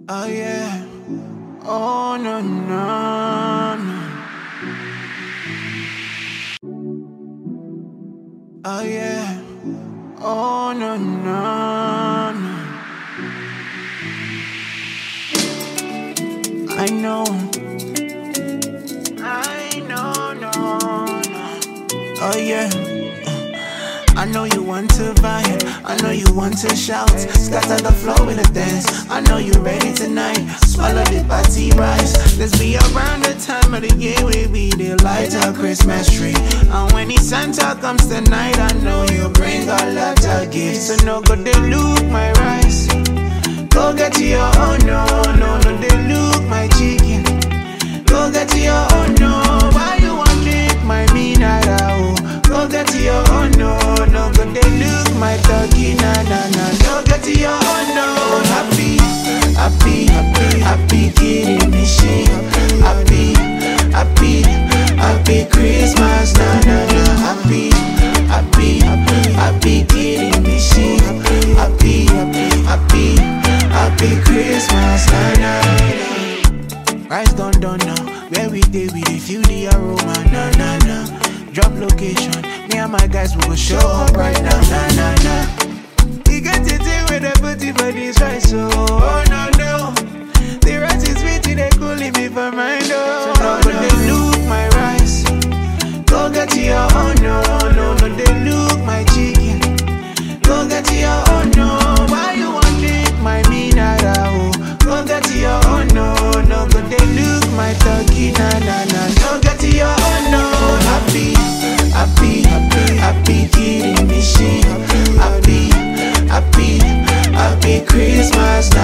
Oh yeah, oh no no no. Oh yeah, oh no no no. I know, no, no. Oh yeah. I know you want to vibe, I know you want to shout, scatter the flow in a dance. I know you ready tonight, swallow the party rise. Let's be around the time of the year where we the light a Christmas tree. And when the Santa comes tonight, I know you bring a lot of gifts. So no go they look my rice, go get your own, no, they look my chicken. Go get your own, no, why you want lick my mineral? Go get your own, no, go they look my turkey, na. Go get your own, no, happy kitty machine. Happy Christmas, na. Happy kitty machine. Happy Christmas, na. Rice done now. Where we dey feel the aroma, na. Drop location, me and my guys will go show up right now, na. You get to take with the booty for this rice, so oh no. The rice is sweet, they cooling me for my door. So no, but they look my rice. Go get your own, no, they look my chicken. Go get your own, no, why you want lick my mineral? Go get your own, no, but they look my turkey, na. Go get your own, no, happy kitty machine. Happy Christmas,